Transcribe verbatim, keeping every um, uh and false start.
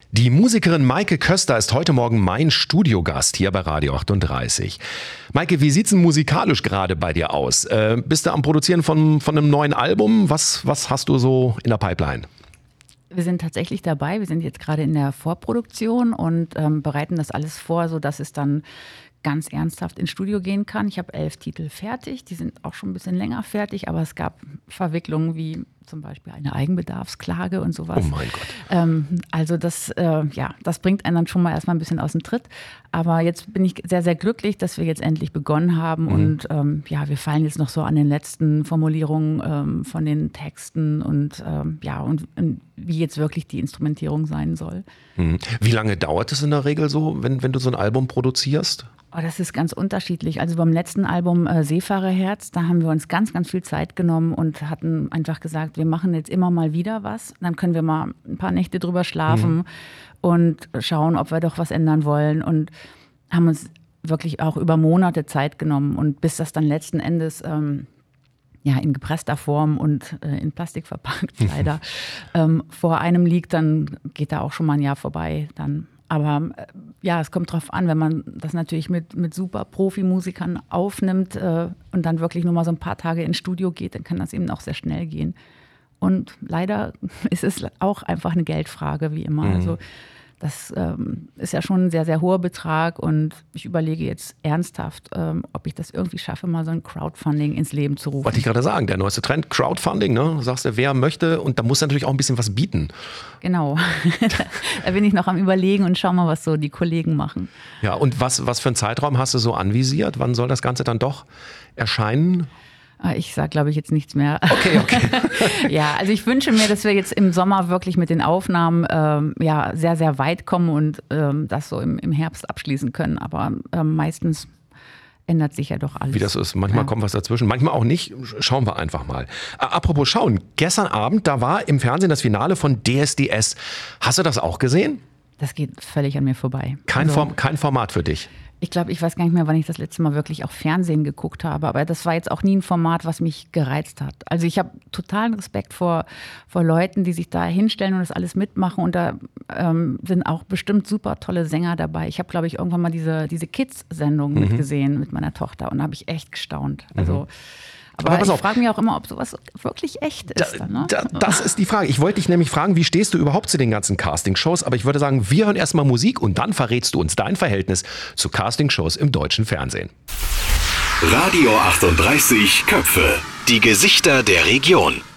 Die Musikerin Maike Köster ist heute Morgen mein Studiogast hier bei Radio achtunddreißig. Maike, wie sieht's denn musikalisch gerade bei dir aus? Äh, bist du am Produzieren von, von einem neuen Album? Was, was hast du so in der Pipeline? Wir sind tatsächlich dabei. Wir sind jetzt gerade in der Vorproduktion und ähm, bereiten das alles vor, sodass es dann ganz ernsthaft ins Studio gehen kann. Ich habe elf Titel fertig, die sind auch schon ein bisschen länger fertig, aber es gab Verwicklungen wie zum Beispiel eine Eigenbedarfsklage und sowas. Oh mein Gott. Ähm, also das, äh, ja, das bringt einen dann schon mal erstmal ein bisschen aus dem Tritt. Aber jetzt bin ich sehr, sehr glücklich, dass wir jetzt endlich begonnen haben. Mhm. Und ähm, ja, wir fallen jetzt noch so an den letzten Formulierungen ähm, von den Texten und ähm, ja, und, und wie jetzt wirklich die Instrumentierung sein soll. Mhm. Wie lange dauert es in der Regel so, wenn, wenn du so ein Album produzierst? Oh, das ist ganz unterschiedlich. Also beim letzten Album äh, Seefahrerherz, da haben wir uns ganz, ganz viel Zeit genommen und hatten einfach gesagt, wir machen jetzt immer mal wieder was. Dann können wir mal ein paar Nächte drüber schlafen mhm. und schauen, ob wir doch was ändern wollen. Und haben uns wirklich auch über Monate Zeit genommen. Und bis das dann letzten Endes ähm, ja, in gepresster Form und äh, in Plastik verpackt leider ähm, vor einem liegt, dann geht da auch schon mal ein Jahr vorbei. Dann Aber äh, ja, es kommt drauf an, wenn man das natürlich mit, mit super Profimusikern aufnimmt äh, und dann wirklich nur mal so ein paar Tage ins Studio geht, dann kann das eben auch sehr schnell gehen. Und leider ist es auch einfach eine Geldfrage, wie immer. Mhm. Also das ähm, ist ja schon ein sehr, sehr hoher Betrag und ich überlege jetzt ernsthaft, ähm, ob ich das irgendwie schaffe, mal so ein Crowdfunding ins Leben zu rufen. Wollte ich gerade sagen, der neueste Trend, Crowdfunding, ne? Du sagst, wer möchte und da muss natürlich auch ein bisschen was bieten. Genau, da bin ich noch am Überlegen und schau mal, was so die Kollegen machen. Ja, und was, was für einen Zeitraum hast du so anvisiert? Wann soll das Ganze dann doch erscheinen? Ich sage, glaube ich, jetzt nichts mehr. Okay, okay. Ja, also ich wünsche mir, dass wir jetzt im Sommer wirklich mit den Aufnahmen ähm, ja, sehr, sehr weit kommen und ähm, das so im, im Herbst abschließen können. Aber ähm, meistens ändert sich ja doch alles. Wie das ist. Manchmal ja. kommt was dazwischen, manchmal auch nicht. Schauen wir einfach mal. Apropos schauen, gestern Abend, da war im Fernsehen das Finale von D S D S. Hast du das auch gesehen? Das geht völlig an mir vorbei. Kein, also, Form, kein Format für dich? Ich glaube, ich weiß gar nicht mehr, wann ich das letzte Mal wirklich auch Fernsehen geguckt habe. Aber das war jetzt auch nie ein Format, was mich gereizt hat. Also ich habe totalen Respekt vor, vor Leuten, die sich da hinstellen und das alles mitmachen. Und da ähm, sind auch bestimmt super tolle Sänger dabei. Ich habe, glaube ich, irgendwann mal diese, diese Kids-Sendung mhm. mitgesehen mit meiner Tochter. Und da habe ich echt gestaunt. Also... Mhm. Aber, Aber ich frage mich auch immer, ob sowas wirklich echt ist. Da, dann, ne? da, das ist die Frage. Ich wollte dich nämlich fragen, wie stehst du überhaupt zu den ganzen Castingshows? Aber ich würde sagen, wir hören erstmal Musik und dann verrätst du uns dein Verhältnis zu Castingshows im deutschen Fernsehen. Radio achtunddreißig Köpfe. Die Gesichter der Region.